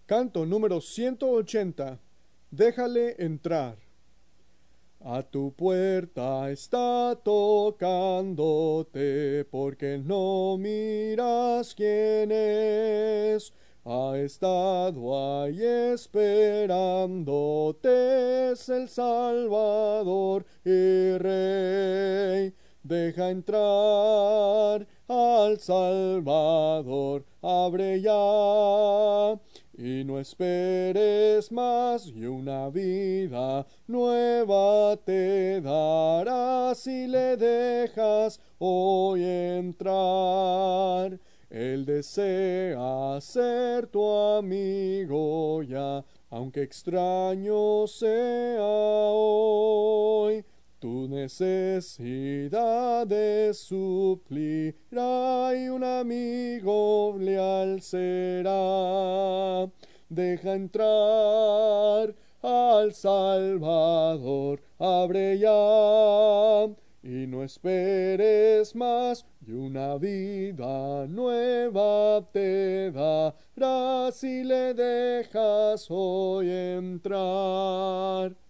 Canto número 180. Déjale entrar. A tu puerta está tocándote porque no miras quién es. Ha estado ahí esperándote, es el Salvador y Rey. Deja entrar al Salvador, abre ya. Y no esperes más, y una vida nueva te dará si le dejas hoy entrar. Él desea ser tu amigo ya, aunque extraño sea hoy. Tu necesidad de suplirá y un amigo leal será. Deja entrar al Salvador, abre ya. Y no esperes más, y una vida nueva te dará si le dejas hoy entrar.